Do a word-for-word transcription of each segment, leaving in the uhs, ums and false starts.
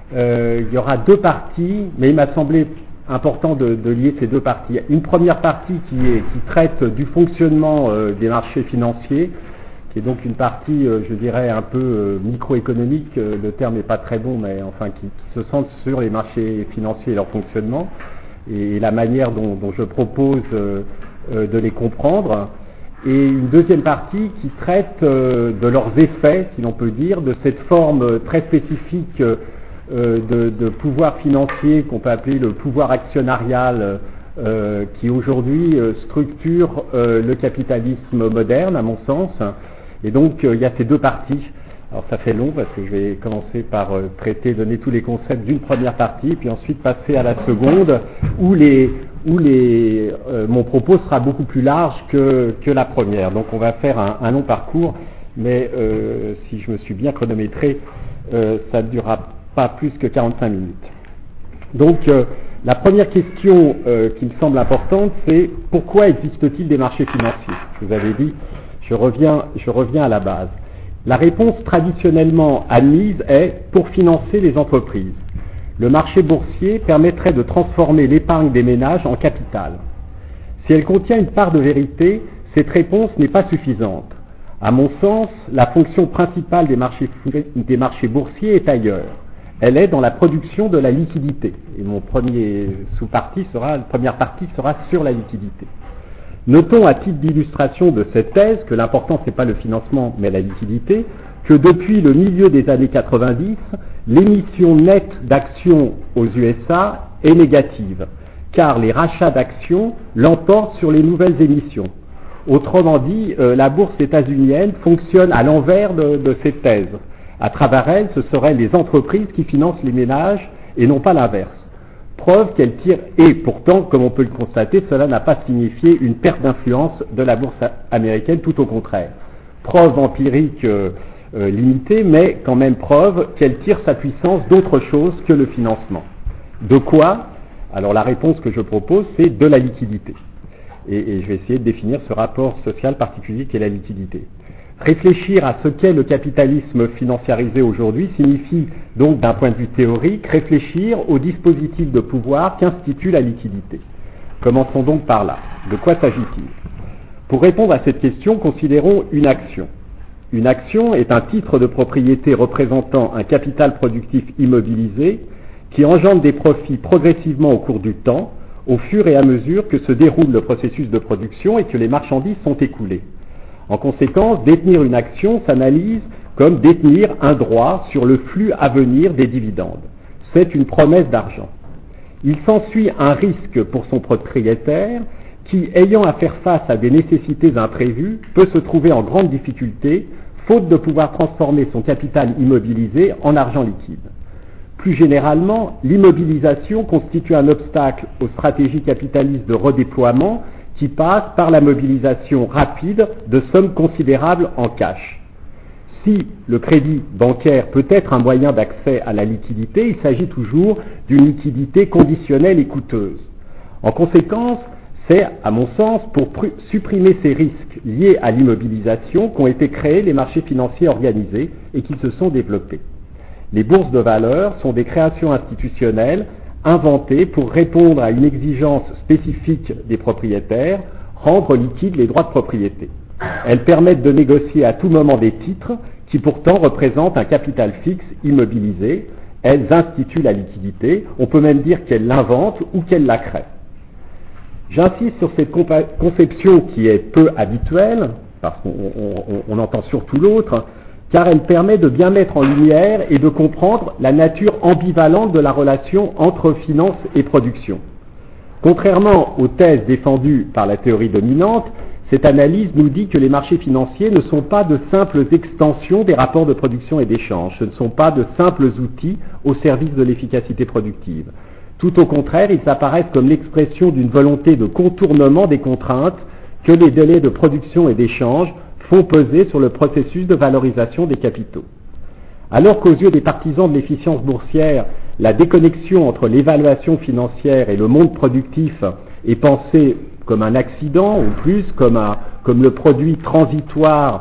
euh, il y aura deux parties, mais il m'a semblé important de, de lier ces deux parties. Une première partie qui, est, qui traite du fonctionnement euh, des marchés financiers, qui est donc une partie, euh, je dirais, un peu euh, microéconomique, euh, le terme n'est pas très bon, mais enfin qui, qui se centre sur les marchés financiers et leur fonctionnement, et, et la manière dont, dont je propose euh, euh, de les comprendre. Et une deuxième partie qui traite euh, de leurs effets, si l'on peut dire, de cette forme très spécifique euh, de, de pouvoir financier qu'on peut appeler le pouvoir actionnarial euh, qui aujourd'hui euh, structure euh, le capitalisme moderne, à mon sens. Et donc euh, il y a ces deux parties. Alors ça fait long parce que je vais commencer par euh, traiter, donner tous les concepts d'une première partie, puis ensuite passer à la seconde où les où les, euh, mon propos sera beaucoup plus large que, que la première. Donc on va faire un, un long parcours, mais euh, si je me suis bien chronométré, euh, ça ne durera pas plus que quarante-cinq minutes. Donc euh, la première question euh, qui me semble importante, c'est pourquoi existe-t-il des marchés financiers ? Je vous avais dit, je reviens, je reviens à la base. La réponse traditionnellement admise est pour financer les entreprises. Le marché boursier permettrait de transformer l'épargne des ménages en capital. Si elle contient une part de vérité, cette réponse n'est pas suffisante. À mon sens, la fonction principale des marchés, des marchés boursiers est ailleurs. Elle est dans la production de la liquidité. Et mon premier sous-partie sera, la première partie sera sur la liquidité. Notons à titre d'illustration de cette thèse que l'important c'est pas le financement mais la liquidité, que depuis le milieu des années quatre-vingt-dix, l'émission nette d'actions aux U S A est négative, car les rachats d'actions l'emportent sur les nouvelles émissions. Autrement dit, euh, la bourse états-unienne fonctionne à l'envers de, de cette thèse. À travers elle, ce seraient les entreprises qui financent les ménages et non pas l'inverse. Preuve qu'elle tire, et pourtant, comme on peut le constater, cela n'a pas signifié une perte d'influence de la bourse américaine, tout au contraire. Preuve empirique euh, euh, limitée, mais quand même preuve qu'elle tire sa puissance d'autre chose que le financement. De quoi ? Alors la réponse que je propose, c'est de la liquidité. Et, et je vais essayer de définir ce rapport social particulier qu'est la liquidité. Réfléchir à ce qu'est le capitalisme financiarisé aujourd'hui signifie donc d'un point de vue théorique réfléchir au dispositif de pouvoir qu'institue la liquidité. Commençons donc par là. De quoi s'agit-il ? Pour répondre à cette question, considérons une action. Une action est un titre de propriété représentant un capital productif immobilisé qui engendre des profits progressivement au cours du temps, au fur et à mesure que se déroule le processus de production et que les marchandises sont écoulées. En conséquence, détenir une action s'analyse comme détenir un droit sur le flux à venir des dividendes. C'est une promesse d'argent. Il s'ensuit un risque pour son propriétaire qui, ayant à faire face à des nécessités imprévues, peut se trouver en grande difficulté, faute de pouvoir transformer son capital immobilisé en argent liquide. Plus généralement, l'immobilisation constitue un obstacle aux stratégies capitalistes de redéploiement qui passe par la mobilisation rapide de sommes considérables en cash. Si le crédit bancaire peut être un moyen d'accès à la liquidité, il s'agit toujours d'une liquidité conditionnelle et coûteuse. En conséquence, c'est, à mon sens, pour pr- supprimer ces risques liés à l'immobilisation qu'ont été créés les marchés financiers organisés et qui se sont développés. Les bourses de valeur sont des créations institutionnelles inventées pour répondre à une exigence spécifique des propriétaires, rendre liquides les droits de propriété. Elles permettent de négocier à tout moment des titres qui pourtant représentent un capital fixe immobilisé. Elles instituent la liquidité, on peut même dire qu'elles l'inventent ou qu'elles la créent. J'insiste sur cette compa- conception qui est peu habituelle, parce qu'on on, on entend surtout l'autre, car elle permet de bien mettre en lumière et de comprendre la nature ambivalente de la relation entre finance et production. Contrairement aux thèses défendues par la théorie dominante, cette analyse nous dit que les marchés financiers ne sont pas de simples extensions des rapports de production et d'échange, ce ne sont pas de simples outils au service de l'efficacité productive. Tout au contraire, ils apparaissent comme l'expression d'une volonté de contournement des contraintes que les délais de production et d'échange font peser sur le processus de valorisation des capitaux. Alors qu'aux yeux des partisans de l'efficience boursière, la déconnexion entre l'évaluation financière et le monde productif est pensée comme un accident, ou plus comme, un, comme le produit transitoire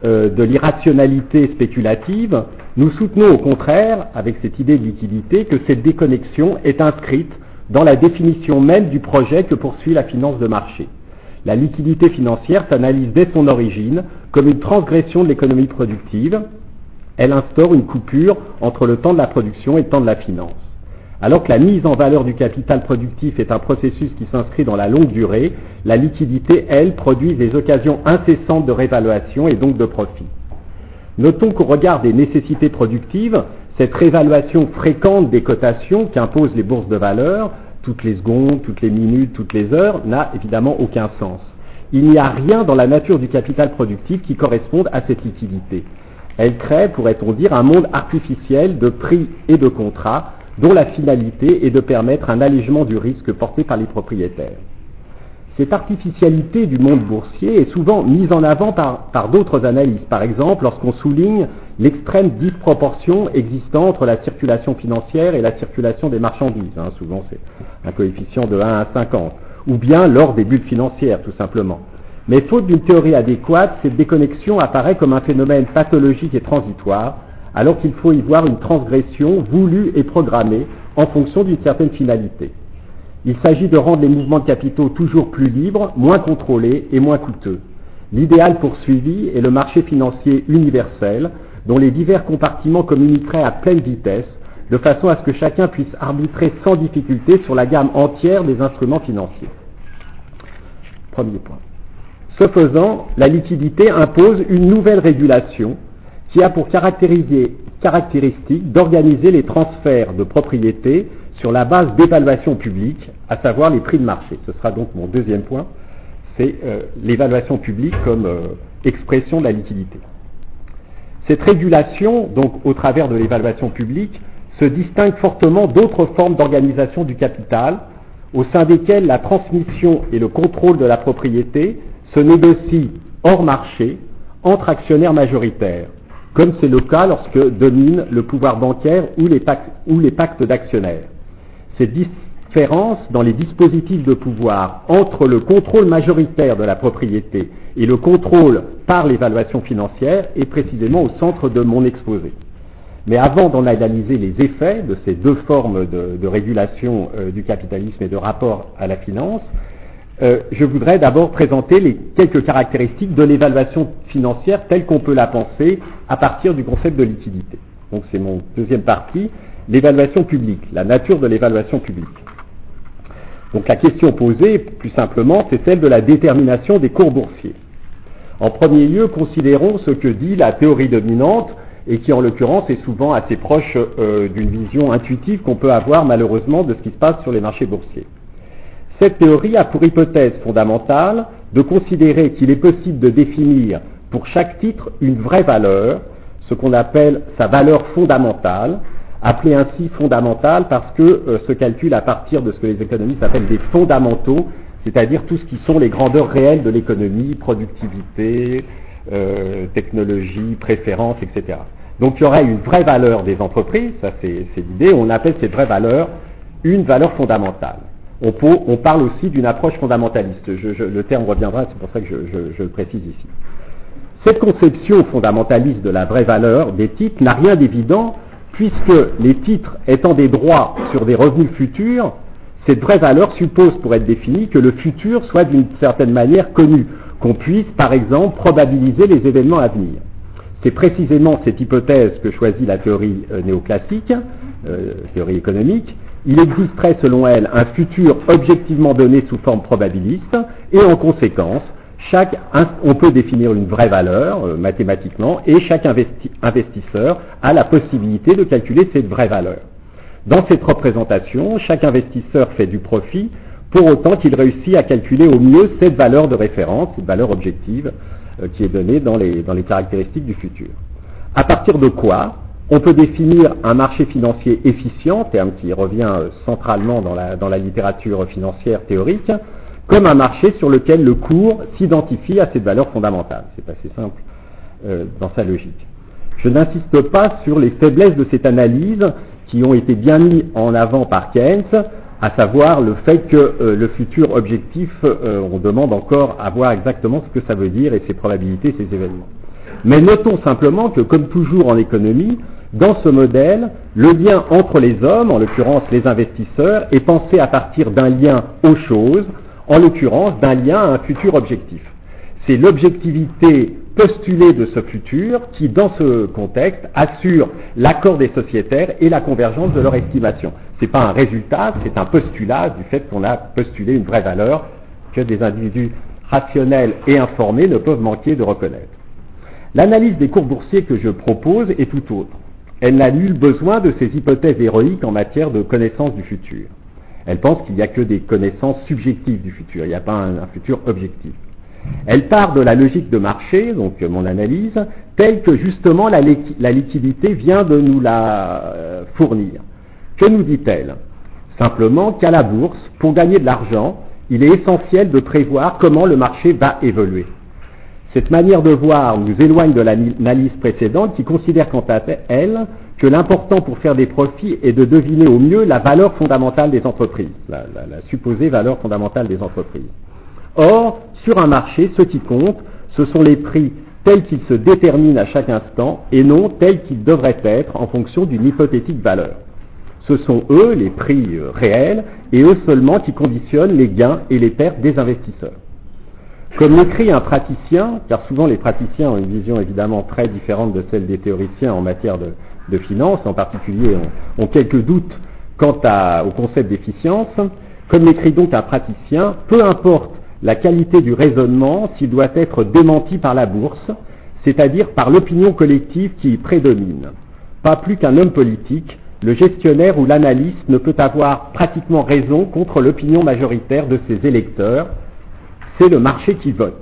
euh, de l'irrationalité spéculative, nous soutenons au contraire, avec cette idée de liquidité, que cette déconnexion est inscrite dans la définition même du projet que poursuit la finance de marché. La liquidité financière s'analyse dès son origine comme une transgression de l'économie productive. Elle instaure une coupure entre le temps de la production et le temps de la finance. Alors que la mise en valeur du capital productif est un processus qui s'inscrit dans la longue durée, la liquidité, elle, produit des occasions incessantes de réévaluation et donc de profit. Notons qu'au regard des nécessités productives, cette réévaluation fréquente des cotations qu'imposent les bourses de valeur, toutes les secondes, toutes les minutes, toutes les heures, n'a évidemment aucun sens. Il n'y a rien dans la nature du capital productif qui corresponde à cette liquidité. Elle crée, pourrait-on dire, un monde artificiel de prix et de contrats dont la finalité est de permettre un allègement du risque porté par les propriétaires. Cette artificialité du monde boursier est souvent mise en avant par, par d'autres analyses. Par exemple, lorsqu'on souligne l'extrême disproportion existant entre la circulation financière et la circulation des marchandises. Hein, souvent, c'est un coefficient de un à cinquante. Ou bien lors des bulles financières, tout simplement. Mais faute d'une théorie adéquate, cette déconnexion apparaît comme un phénomène pathologique et transitoire, alors qu'il faut y voir une transgression voulue et programmée en fonction d'une certaine finalité. Il s'agit de rendre les mouvements de capitaux toujours plus libres, moins contrôlés et moins coûteux. L'idéal poursuivi est le marché financier universel, dont les divers compartiments communiqueraient à pleine vitesse, de façon à ce que chacun puisse arbitrer sans difficulté sur la gamme entière des instruments financiers. Premier point. Ce faisant, la liquidité impose une nouvelle régulation qui a pour caractéristique d'organiser les transferts de propriété sur la base d'évaluation publique, à savoir les prix de marché. Ce sera donc mon deuxième point, c'est euh, l'évaluation publique comme euh, expression de la liquidité. Cette régulation, donc au travers de l'évaluation publique, se distingue fortement d'autres formes d'organisation du capital, au sein desquelles la transmission et le contrôle de la propriété se négocient hors marché entre actionnaires majoritaires, comme c'est le cas lorsque domine le pouvoir bancaire ou les pactes, ou les pactes d'actionnaires. Cette différence dans les dispositifs de pouvoir entre le contrôle majoritaire de la propriété et le contrôle par l'évaluation financière est précisément au centre de mon exposé. Mais avant d'en analyser les effets de ces deux formes de, de régulation euh, du capitalisme et de rapport à la finance, euh, je voudrais d'abord présenter les quelques caractéristiques de l'évaluation financière telle qu'on peut la penser à partir du concept de liquidité. Donc c'est mon deuxième partie, l'évaluation publique, la nature de l'évaluation publique. Donc la question posée, plus simplement, c'est celle de la détermination des cours boursiers. En premier lieu, considérons ce que dit la théorie dominante, et qui en l'occurrence est souvent assez proche euh, d'une vision intuitive qu'on peut avoir malheureusement de ce qui se passe sur les marchés boursiers. Cette théorie a pour hypothèse fondamentale de considérer qu'il est possible de définir pour chaque titre une vraie valeur, ce qu'on appelle sa valeur fondamentale, appelée ainsi fondamentale parce que euh, se calcule à partir de ce que les économistes appellent des fondamentaux, c'est-à-dire tout ce qui sont les grandeurs réelles de l'économie, productivité, euh, technologie, préférence, et cetera. Donc il y aurait une vraie valeur des entreprises, ça c'est, c'est l'idée, on appelle cette vraie valeur une valeur fondamentale. On, peut, on parle aussi d'une approche fondamentaliste, je, je, le terme reviendra, c'est pour ça que je, je, je le précise ici. Cette conception fondamentaliste de la vraie valeur des titres n'a rien d'évident, puisque les titres étant des droits sur des revenus futurs, cette vraie valeur suppose, pour être définie, que le futur soit d'une certaine manière connu, qu'on puisse, par exemple, probabiliser les événements à venir. C'est précisément cette hypothèse que choisit la théorie euh, néoclassique, euh, théorie économique. Il existerait, selon elle, un futur objectivement donné sous forme probabiliste, et en conséquence, chaque, on peut définir une vraie valeur euh, mathématiquement, et chaque investi, investisseur a la possibilité de calculer cette vraie valeur. Dans cette représentation, chaque investisseur fait du profit, pour autant qu'il réussit à calculer au mieux cette valeur de référence, cette valeur objective euh, qui est donnée dans les, dans les caractéristiques du futur. À partir de quoi on peut définir un marché financier efficient, terme qui revient euh, centralement dans la, dans la littérature financière théorique, comme un marché sur lequel le cours s'identifie à cette valeur fondamentale. C'est assez simple euh, dans sa logique. Je n'insiste pas sur les faiblesses de cette analyse qui ont été bien mis en avant par Keynes, à savoir le fait que euh, le futur objectif, euh, on demande encore à voir exactement ce que ça veut dire et ses probabilités, ses événements. Mais notons simplement que, comme toujours en économie, dans ce modèle, le lien entre les hommes, en l'occurrence les investisseurs, est pensé à partir d'un lien aux choses, en l'occurrence d'un lien à un futur objectif. C'est l'objectivité postulée de ce futur qui, dans ce contexte, assure l'accord des sociétaires et la convergence de leur estimation. Ce n'est pas un résultat, c'est un postulat du fait qu'on a postulé une vraie valeur que des individus rationnels et informés ne peuvent manquer de reconnaître. L'analyse des cours boursiers que je propose est tout autre. Elle n'a nul besoin de ces hypothèses héroïques en matière de connaissance du futur. Elle pense qu'il n'y a que des connaissances subjectives du futur, il n'y a pas un, un futur objectif. Elle part de la logique de marché, donc mon analyse, telle que justement la, la liquidité vient de nous la euh, fournir. Que nous dit-elle? Simplement qu'à la bourse, pour gagner de l'argent, il est essentiel de prévoir comment le marché va évoluer. Cette manière de voir nous éloigne de l'analyse précédente qui considère quant à elle que l'important pour faire des profits est de deviner au mieux la valeur fondamentale des entreprises, la, la, la supposée valeur fondamentale des entreprises. Or, sur un marché, ce qui compte, ce sont les prix tels qu'ils se déterminent à chaque instant et non tels qu'ils devraient être en fonction d'une hypothétique valeur. Ce sont eux, les prix réels, et eux seulement qui conditionnent les gains et les pertes des investisseurs. Comme l'écrit un praticien, car souvent les praticiens ont une vision évidemment très différente de celle des théoriciens en matière de, de finance, en particulier ont, ont quelques doutes quant à, au concept d'efficience, comme l'écrit donc un praticien, peu importe la qualité du raisonnement s'il doit être démenti par la bourse, c'est-à-dire par l'opinion collective qui y prédomine. Pas plus qu'un homme politique, le gestionnaire ou l'analyste ne peut avoir pratiquement raison contre l'opinion majoritaire de ses électeurs, c'est le marché qui vote.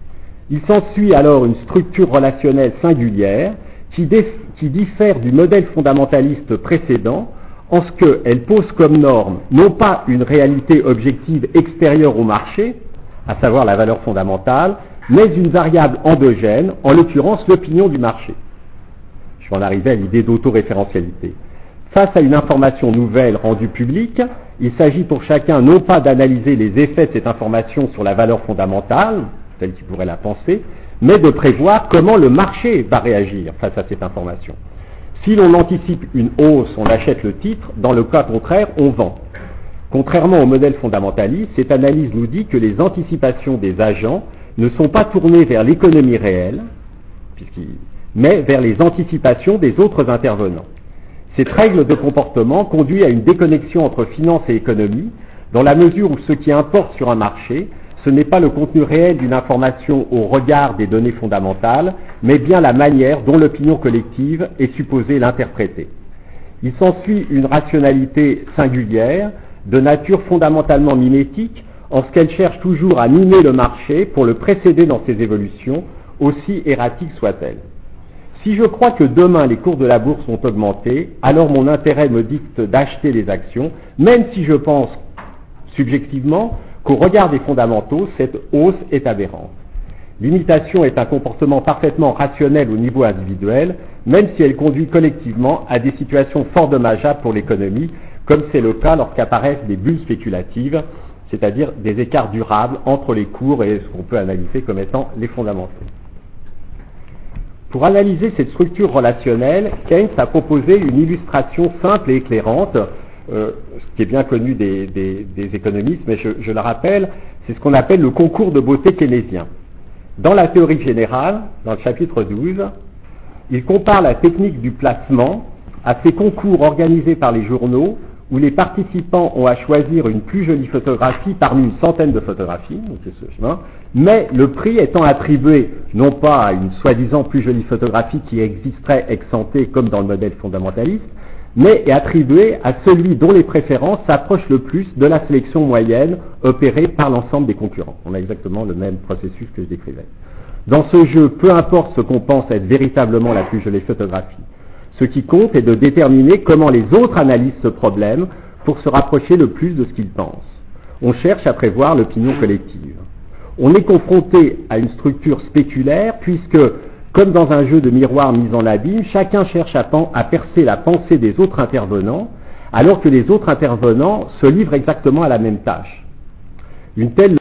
Il s'ensuit alors une structure relationnelle singulière qui, dé- qui diffère du modèle fondamentaliste précédent en ce qu'elle pose comme norme non pas une réalité objective extérieure au marché, à savoir la valeur fondamentale, mais une variable endogène, en l'occurrence l'opinion du marché. Je vais en arriver à l'idée d'autoréférentialité. Face à une information nouvelle rendue publique, il s'agit pour chacun non pas d'analyser les effets de cette information sur la valeur fondamentale, telle qu'il pourrait la penser, mais de prévoir comment le marché va réagir face à cette information. Si l'on anticipe une hausse, on achète le titre, dans le cas contraire, on vend. Contrairement au modèle fondamentaliste, cette analyse nous dit que les anticipations des agents ne sont pas tournées vers l'économie réelle, mais vers les anticipations des autres intervenants. Cette règle de comportement conduit à une déconnexion entre finance et économie, dans la mesure où ce qui importe sur un marché, ce n'est pas le contenu réel d'une information au regard des données fondamentales, mais bien la manière dont l'opinion collective est supposée l'interpréter. Il s'ensuit une rationalité singulière, de nature fondamentalement mimétique, en ce qu'elle cherche toujours à mimer le marché pour le précéder dans ses évolutions, aussi erratiques soient-elles. Si je crois que demain les cours de la bourse vont augmenter, alors mon intérêt me dicte d'acheter les actions, même si je pense subjectivement qu'au regard des fondamentaux, cette hausse est aberrante. L'imitation est un comportement parfaitement rationnel au niveau individuel, même si elle conduit collectivement à des situations fort dommageables pour l'économie, comme c'est le cas lorsqu'apparaissent des bulles spéculatives, c'est-à-dire des écarts durables entre les cours et ce qu'on peut analyser comme étant les fondamentaux. Pour analyser cette structure relationnelle, Keynes a proposé une illustration simple et éclairante, euh, ce qui est bien connu des, des, des économistes, mais je, je le rappelle, c'est ce qu'on appelle le concours de beauté keynésien. Dans la théorie générale, dans le chapitre douze, il compare la technique du placement à ces concours organisés par les journaux où les participants ont à choisir une plus jolie photographie parmi une centaine de photographies, donc c'est ce chemin, mais le prix étant attribué non pas à une soi-disant plus jolie photographie qui existerait ex ante comme dans le modèle fondamentaliste, mais est attribué à celui dont les préférences s'approchent le plus de la sélection moyenne opérée par l'ensemble des concurrents. On a exactement le même processus que je décrivais. Dans ce jeu, peu importe ce qu'on pense être véritablement la plus jolie photographie, ce qui compte est de déterminer comment les autres analysent ce problème pour se rapprocher le plus de ce qu'ils pensent. On cherche à prévoir l'opinion collective. On est confronté à une structure spéculaire puisque, comme dans un jeu de miroirs mis en abîme, chacun cherche à, pen- à percer la pensée des autres intervenants, alors que les autres intervenants se livrent exactement à la même tâche. Une telle